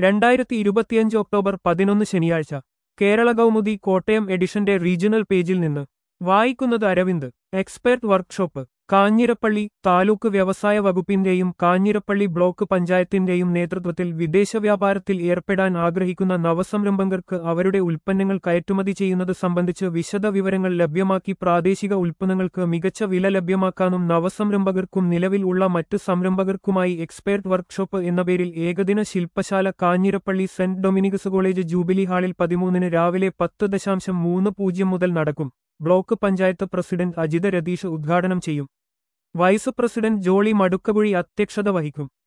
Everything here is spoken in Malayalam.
2025 ഒക്ടോബർ 11 ശനിയാഴ്ച കേരള കൗമുദി കോട്ടയം എഡിഷന്റെ റീജിയണൽ പേജിൽ നിന്ന് വായിക്കുന്നത് അരവിന്ദ്. എക്സ്പെർട്ട് വർക്ക്ഷോപ്പ് കാഞ്ഞിരപ്പള്ളി താലൂക്ക് വ്യവസായ വകുപ്പിന്റെയും കാഞ്ഞിരപ്പള്ളി ബ്ലോക്ക് പഞ്ചായത്തിന്റെയും നേതൃത്വത്തിൽ വിദേശ വ്യാപാരത്തിൽ ഏർപ്പെടാൻ ആഗ്രഹിക്കുന്ന നവസംരംഭകർക്ക് അവരുടെ ഉൽപ്പന്നങ്ങൾ കയറ്റുമതി ചെയ്യുന്നത് സംബന്ധിച്ച് വിശദ വിവരങ്ങൾ ലഭ്യമാക്കി പ്രാദേശിക ഉൽപ്പന്നങ്ങൾക്ക് മികച്ച വില ലഭ്യമാക്കാനും നവസംരംഭകർക്കും നിലവിൽ ഉള്ള മറ്റ് സംരംഭകർക്കുമായി എക്സ്പെർട്ട് വർക്ക്ഷോപ്പ് എന്ന പേരിൽ ഏകദിന ശില്പശാല Kanjirappally saint Dominic's college jubilee ഹാളിൽ 13-ന് രാവിലെ 10:30 മുതൽ നടക്കും. ബ്ലോക്ക് പഞ്ചായത്ത് പ്രസിഡന്റ് അജിത രതീഷ് ഉദ്ഘാടനം ചെയ്യും. വൈസ് പ്രസിഡന്റ് ജോളി മടുക്കകുഴി അധ്യക്ഷത വഹിക്കും.